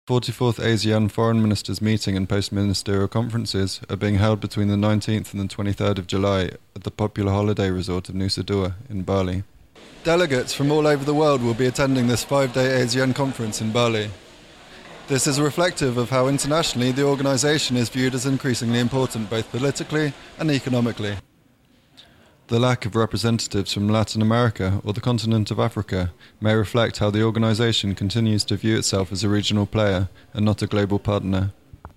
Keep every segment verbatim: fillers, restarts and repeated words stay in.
forty-fourth ASEAN Foreign Ministers meeting and post-ministerial conferences are being held between the nineteenth and the twenty-third of July at the popular holiday resort of Nusa Dua in Bali. Delegates from all over the world will be attending this five-day ASEAN conference in Bali. This is reflective of how internationally the organisation is viewed as increasingly important both politically and economically. The lack of representatives from Latin America or the continent of Africa may reflect how the organisation continues to view itself as a regional player and not a global partner.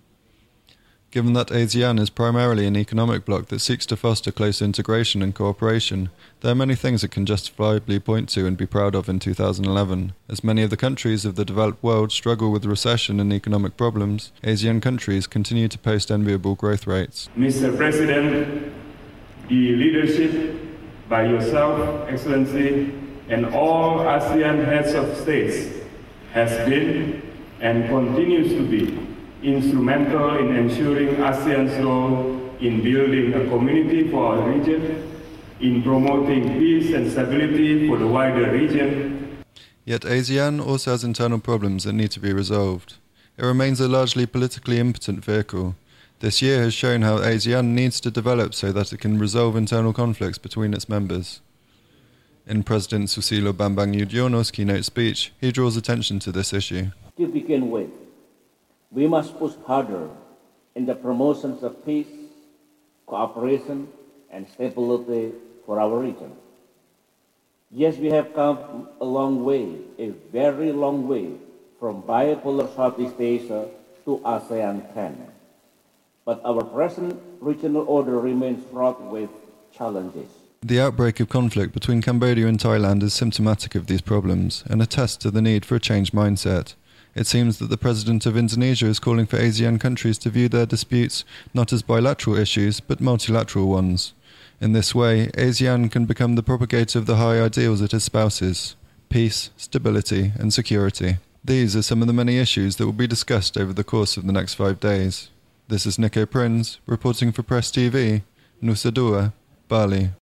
Given that ASEAN is primarily an economic bloc that seeks to foster close integration and cooperation, there are many things it can justifiably point to and be proud of in two thousand eleven. As many of the countries of the developed world struggle with recession and economic problems, ASEAN countries continue to post enviable growth rates. Mister President, the leadership by yourself, Excellency, and all ASEAN heads of states has been and continues to be instrumental in ensuring ASEAN's role in building a community for our region, in promoting peace and stability for the wider region. Yet ASEAN also has internal problems that need to be resolved. It remains a largely politically impotent vehicle. This year has shown how ASEAN needs to develop so that it can resolve internal conflicts between its members. In President Susilo Bambang Yudhoyono's keynote speech, he draws attention to this issue. To begin with, we must push harder in the promotions of peace, cooperation, and stability for our region. Yes, we have come a long way, a very long way, from bipolar Southeast Asia to ASEAN ten. But our present regional order remains fraught with challenges. The outbreak of conflict between Cambodia and Thailand is symptomatic of these problems and attests to the need for a changed mindset. It seems that the President of Indonesia is calling for ASEAN countries to view their disputes not as bilateral issues, but multilateral ones. In this way, ASEAN can become the propagator of the high ideals it espouses: peace, stability, and security. These are some of the many issues that will be discussed over the course of the next five days. This is Nico Prinz, reporting for Press T V, Nusa Dua, Bali.